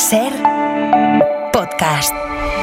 Ser podcast.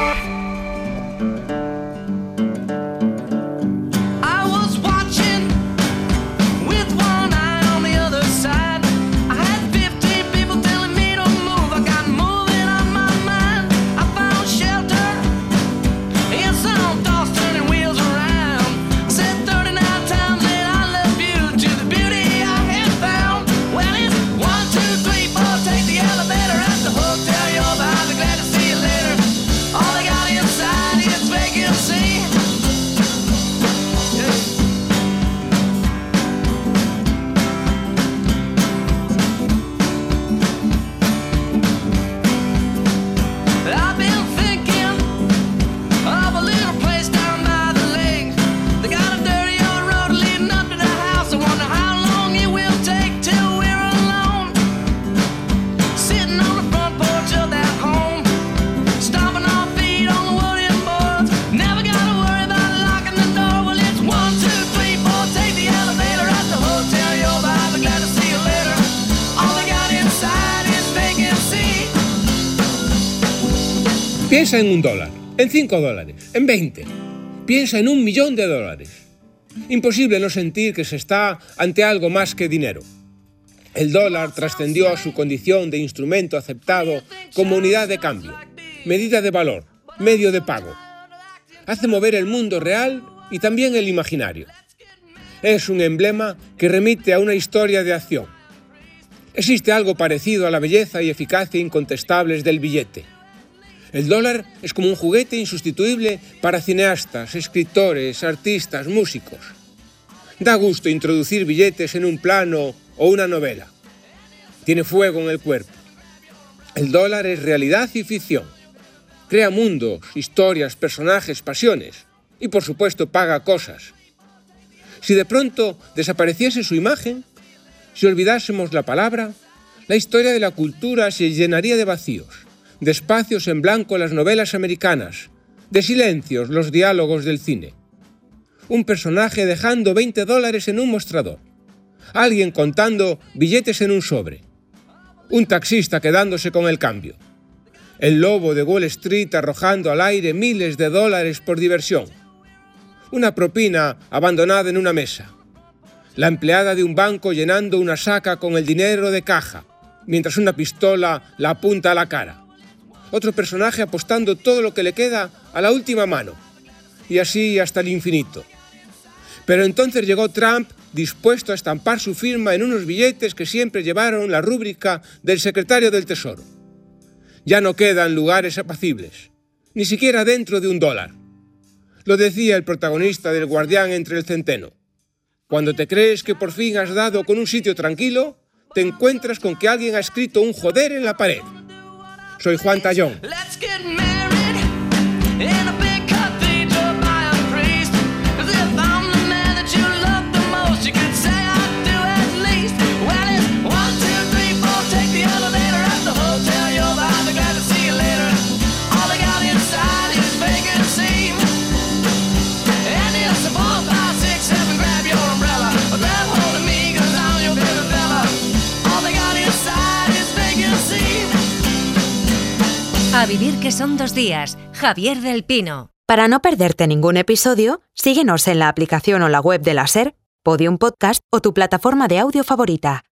Piensa en $1, en $5, en 20. Piensa en $1 millón. Imposible no sentir que se está ante algo más que dinero. El dólar trascendió a su condición de instrumento aceptado como unidad de cambio, medida de valor, medio de pago. Hace mover el mundo real y también el imaginario. Es un emblema que remite a una historia de acción. Existe algo parecido a la belleza y eficacia incontestables del billete. El dólar es como un juguete insustituible para cineastas, escritores, artistas, músicos. Da gusto introducir billetes en un plano o una novela. Tiene fuego en el cuerpo. El dólar es realidad y ficción. Crea mundos, historias, personajes, pasiones. Y por supuesto paga cosas. Si de pronto desapareciese su imagen, si olvidásemos la palabra, la historia de la cultura se llenaría de vacíos. De espacios en blanco las novelas americanas, de silencios los diálogos del cine. Un personaje dejando $20 en un mostrador, alguien contando billetes en un sobre, un taxista quedándose con el cambio, el lobo de Wall Street arrojando al aire miles de dólares por diversión, una propina abandonada en una mesa, la empleada de un banco llenando una saca con el dinero de caja, mientras una pistola la apunta a la cara. Otro personaje apostando todo lo que le queda a la última mano. Y así hasta el infinito. Pero entonces llegó Trump dispuesto a estampar su firma en unos billetes que siempre llevaron la rúbrica del secretario del Tesoro. Ya no quedan lugares apacibles, ni siquiera dentro de $1. Lo decía el protagonista del Guardián entre el Centeno. Cuando te crees que por fin has dado con un sitio tranquilo, te encuentras con que alguien ha escrito un joder en la pared. Soy Juan Tallón. A vivir que son 2 días. Javier del Pino. Para no perderte ningún episodio, síguenos en la aplicación o la web de la SER, Podium Podcast o tu plataforma de audio favorita.